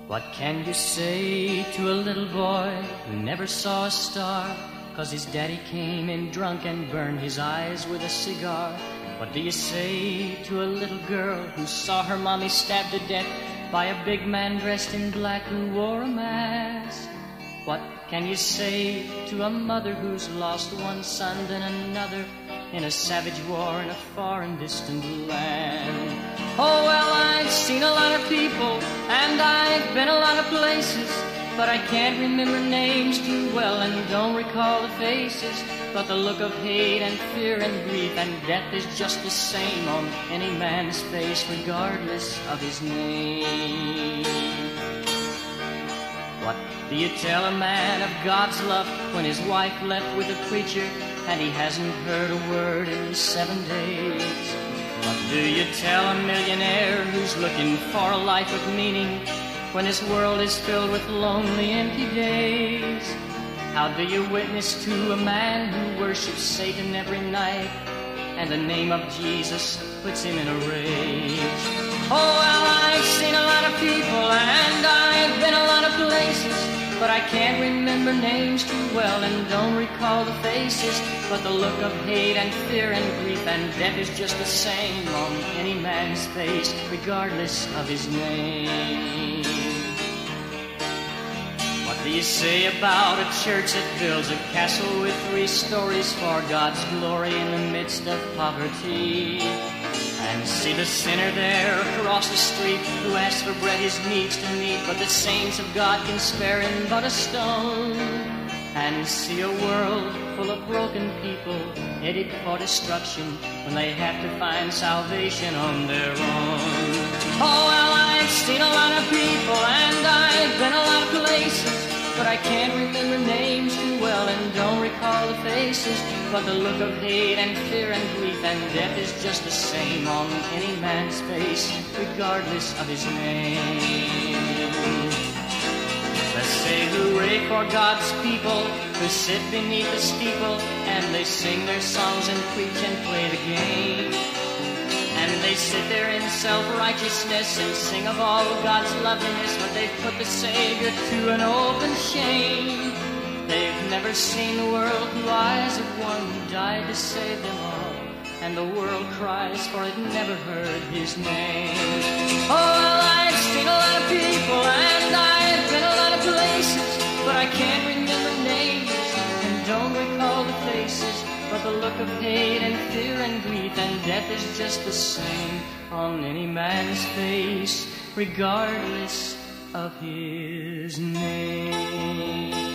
What can you say to a little boy who never saw a star, 'cause his daddy came in drunk and burned his eyes with a cigar? What do you say to a little girl who saw her mommy stabbed to death by a big man dressed in black who wore a mask? What can you say to a mother who's lost one son and another in a savage war in a far and distant land? Oh, well, I've seen a lot of people and I've been a lot of places, but I can't remember names too well and don't recall the faces. But the look of hate and fear and grief and death is just the same on any man's face, regardless of his name. What do you tell a man of God's love when his wife left with a preacher and he hasn't heard a word in 7 days? What do you tell a millionaire who's looking for a life with meaning when his world is filled with lonely, empty days? How do you witness to a man who worships Satan every night and the name of Jesus puts him in a rage? Oh, well, I've seen a lot of people and I've been a lot of places, but I can't remember names too well and don't recall the faces. But the look of hate and fear and grief and death is just the same on any man's face, regardless of his name. What do you say about a church that builds a castle with 3 stories for God's glory in the midst of poverty? And see the sinner there across the street who asks for bread his needs to meet, but the saints of God can spare him but a stone. And see a world full of broken people headed for destruction when they have to find salvation on their own. Oh, well, I've seen a lot of people and I've been a lot of places, but I can't remember names too well and don't recall the faces. But the look of hate and fear and grief and death is just the same on any man's face, regardless of his name. Let's say hooray for God's people who sit beneath the steeple and they sing their songs and preach and play the game. And they sit there in self-righteousness and sing of all God's loveliness, but they've put the Savior to an open shame. They've never seen the world through eyes of one who died to save them all, and the world cries for it never heard his name. Oh, well, I've seen a lot of people and I've been a lot of places, but I can't remember names and don't recall the faces. But the look of hate and fear and grief and death is just the same on any man's face, regardless of his name.